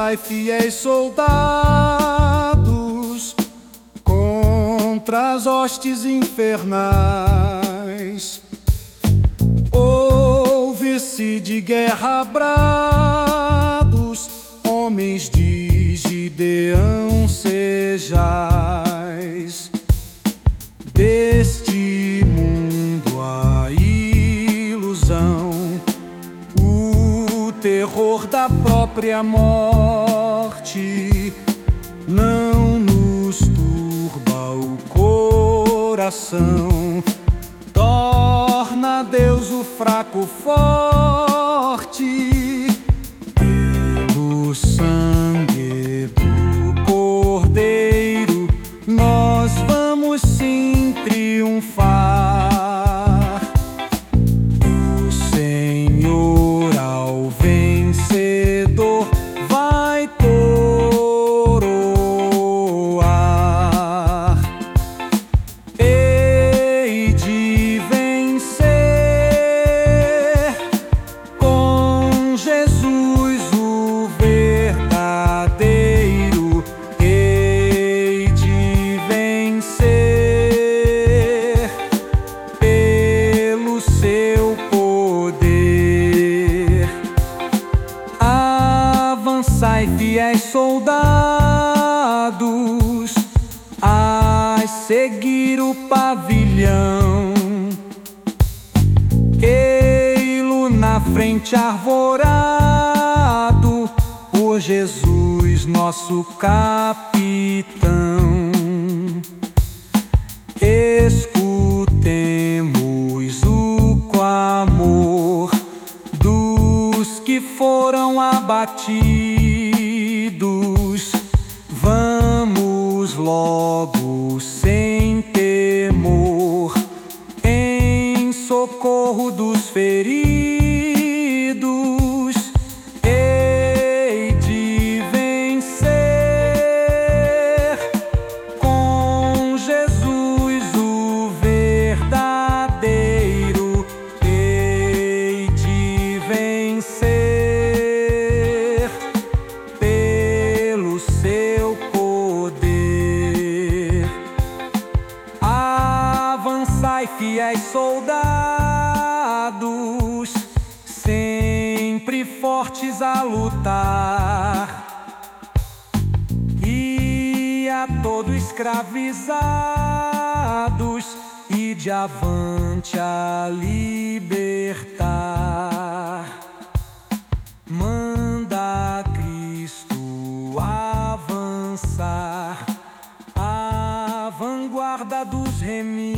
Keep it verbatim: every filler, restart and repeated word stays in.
Avançai, fiéis soldados, contra as hostes infernais. Ouve-se de guerra brados, homens de Gideão sejais. Deste mundo a ilusão, o terror da própria morte não nos turba o coração. Torna Deus o fraco forte, pelo sangue do Cordeiro nós vamos sim triunfar. O Senhor ao vencedor vai coroar. Hei de vencer com Jesus o verdadeiro. Hei de vencer pelo seu poder. Avançai, fiéis soldados, a seguir o pavilhão. Ei-lo na frente arvorado, por Jesus nosso capitão. Escutemos o clamor dos que foram abatidos. Vamos logo sem temor em socorro dos feridos. Hei de vencer com Jesus o verdadeiro. Hei de vencer pelo seu poder. Avançai, fiéis soldados, sempre fortes a lutar, e a todos escravizados, e de avante a libertar. Manda Cristo avançar, a vanguarda dos remidos.